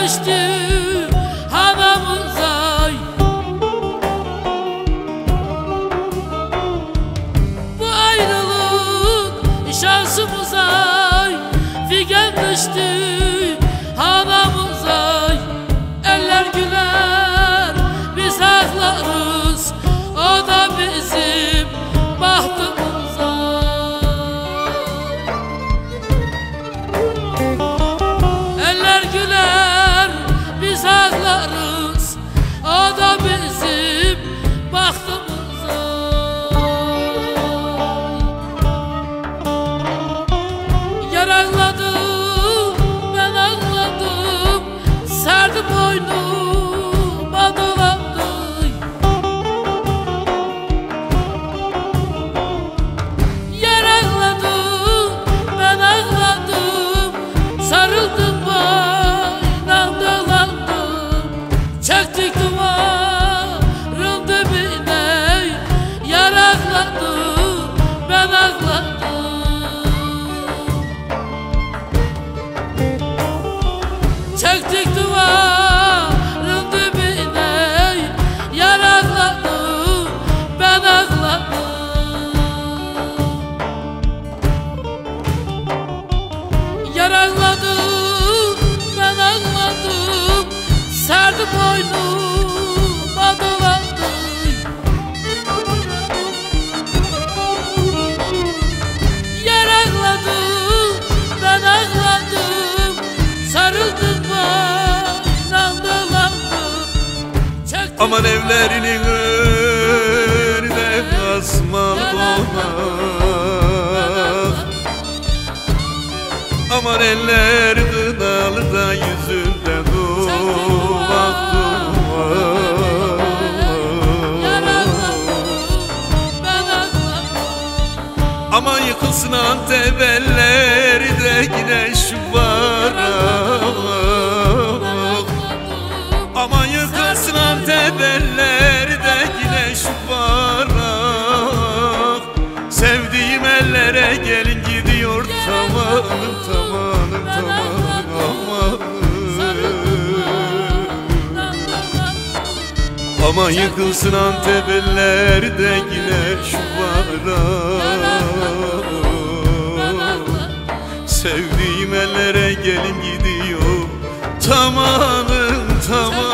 düştü hanamıza. Bu ayrılık şansımıza. Figen düştü hanamıza. Eller güler biz ağlarız, o da bizim bahtımıza. Eller güler biz ağlarız, o da bizim bahtımıza. Yaralladım ben ağladım, serdim boynuma dolandı. Yaralladım ben ağladım, sarıldım boynum dolandım. Çektik duvarın dibine, yaralladım ben ağladım. Çektik duvarın dibine, yaralandım ben ağladım. Yaralandım ben ağladım, serdim boynuma dolandı. Yaralandım ben ağladım, sarıldım boynum dolandı. Aman evlerinin önüne asmalı konak. Aman eller kınalı da yüzünde dumak dumak. Aman yıkılsın Antep elleri de güneş var. Aman yıkılsın Antep elleri de güneş var. Sevdiğim ellere gelin gidiyor tamanım tamanım tamanım amanım. Aman yıkılsın Antep elleri de güneş var. Sevdiğim ellere gelin gidiyor tamanım tamanım.